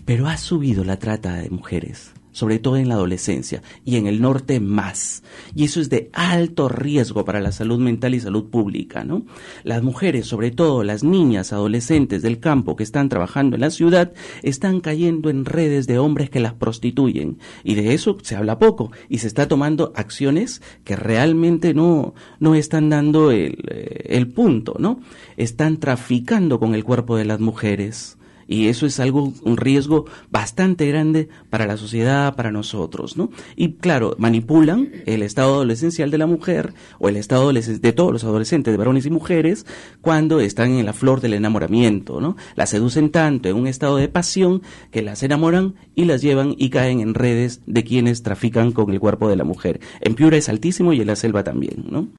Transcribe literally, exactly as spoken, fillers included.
pero ha subido la trata de mujeres, sobre todo en la adolescencia, y en el norte más. Y eso es de alto riesgo para la salud mental y salud pública, ¿no? Las mujeres, sobre todo las niñas, adolescentes del campo que están trabajando en la ciudad, están cayendo en redes de hombres que las prostituyen. Y de eso se habla poco, y se está tomando acciones que realmente no, no están dando el, el punto, ¿no? Están traficando con el cuerpo de las mujeres. Y eso es algo, un riesgo bastante grande para la sociedad, para nosotros, ¿no? Y claro, manipulan el estado adolescencial de la mujer o el estado de todos los adolescentes, de varones y mujeres, cuando están en la flor del enamoramiento, ¿no? Las seducen tanto en un estado de pasión que las enamoran y las llevan y caen en redes de quienes trafican con el cuerpo de la mujer. En Piura es altísimo y en la selva también, ¿no?